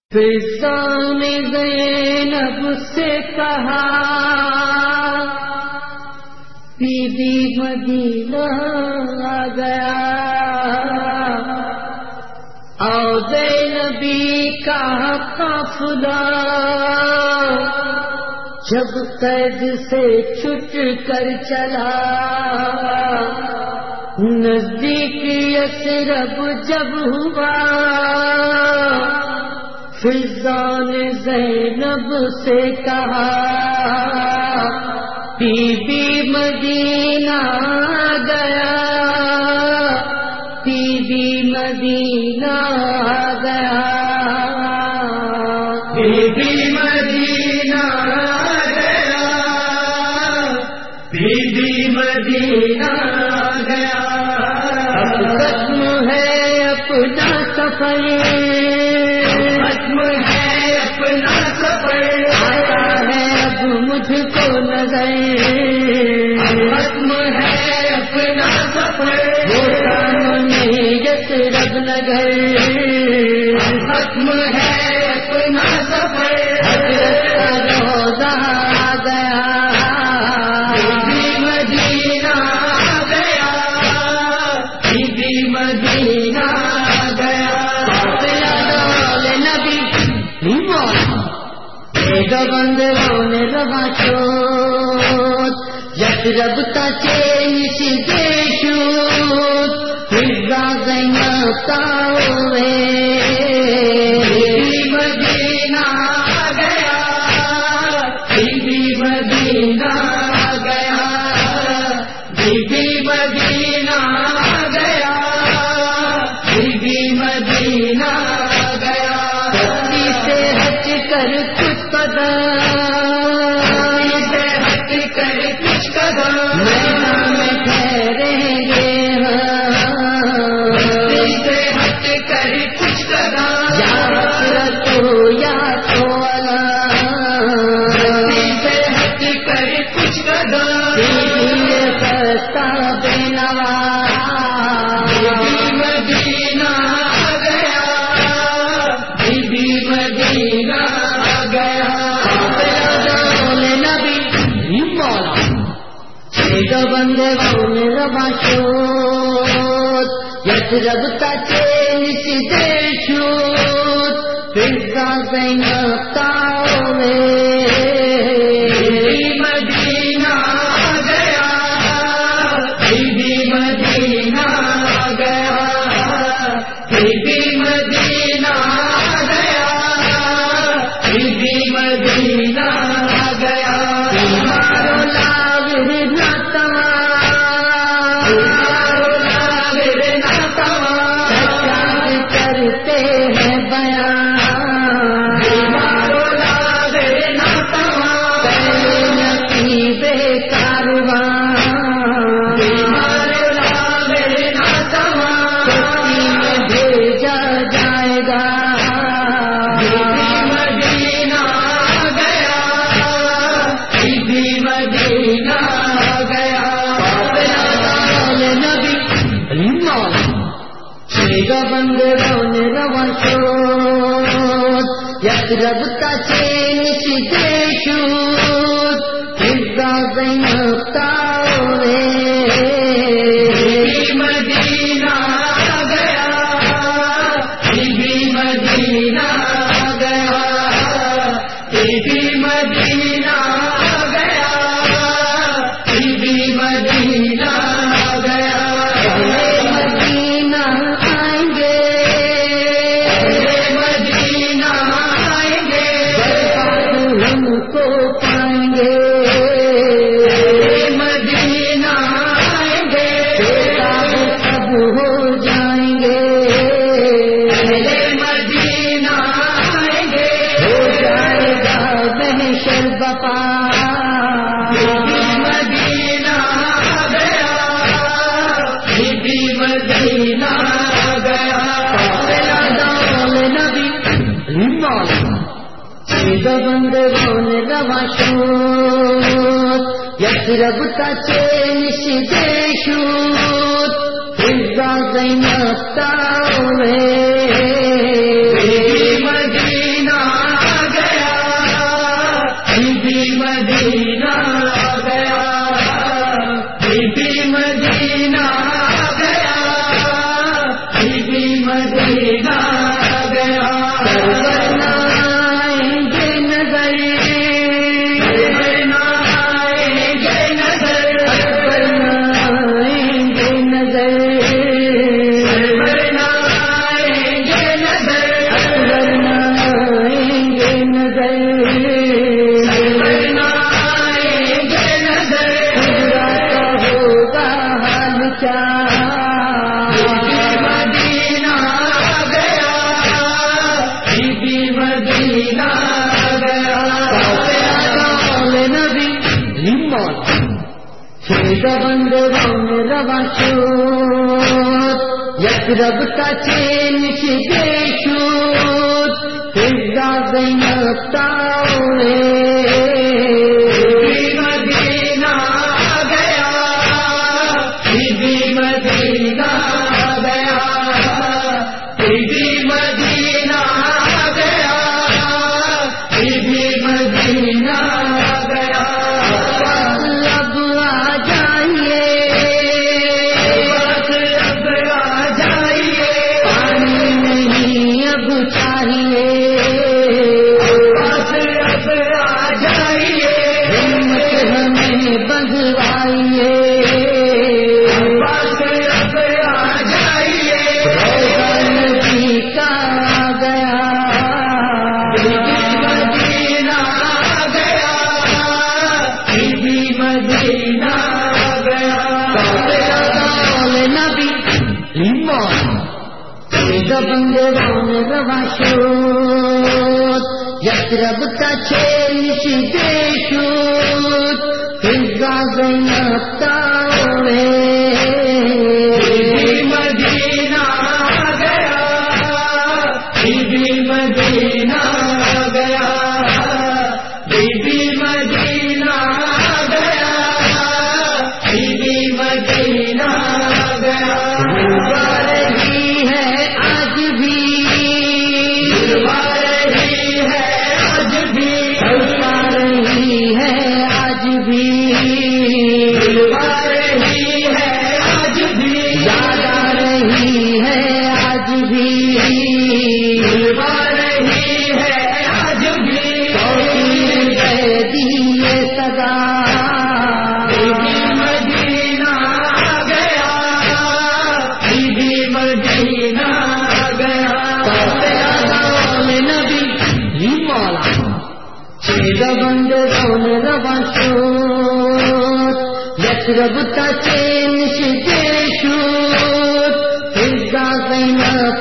فضا نے زینب سے کہا بی بی مدینہ آ گیا، اور زینبی کا قافلہ جب قید سے چھٹ کر چلا، نزدیک یثرب جب ہوا، فضا نے زینب سے کہا بی بی مدینہ آ گیا، بی بی مدینہ آ گیا، بی بی مدینہ آ گیا، بی بی مدینہ آ گیا، اب ختم ہے اپنا سفر، مجھ کو نظر، ختم ہے اپنا سفر، وہ سامنے یثرب نگر، ختم ہے اپنا سفر، حضرت کا روضہ آ گیا، بی بی مدینہ آ گیا، بی بی مدینہ آ گیا، بندروں نے روا شد، یثرب تا چینش دیشود، فضا زینب تاوے، بی بی مدینہ آ گیا، بی بی مدینہ آ گیا، بی بی مدینہ آ گیا، بی بی مدینہ آ گیا، بستی سے ہٹ کر کچھ میدان میں ٹھہریں گے، سے ہٹ کر کچھ قدم، یا حسرت ہو یا تو سے ہٹ کر کچھ قدم، سستا بے نوا، بی بی مدینہ آ گیا، بی بی مدینہ آ گیا، بندروں نے روا شد، یثرب تا چینش دیشود، فضا زینب تاوے، بی بی مدینہ آ گیا، بی بی مدینہ آ گیا، بی بی مدینہ آ گیا، بی بی مدینہ آ گیا، بندروں نے روا شد، یثرب تا چینش دیشود، فضا زینب تاوے، بی بی مدینہ آ گیا، بی بی مدینہ آ گیا، بی بی مدینہ آ گیا، بی بی مدینہ آ گیا، بندروں نے روا شد، یثرب تا چینش دیشود، فضا زینب تاوے، بی بی مدینہ یثرب کا چین شدے شود فضا زینب تاوے مدینہ گیا بی مدینہ گیا بی مدینہ گیا بی مدینہ گیا اب آ جائیے یثرب کا چین شدے شود فضا زینب تاوے مدینہ گیا بی مدینہ گیا بی مدینہ گیا بی مدینہ گیا یثرب کا چین شدے شود فضا زینب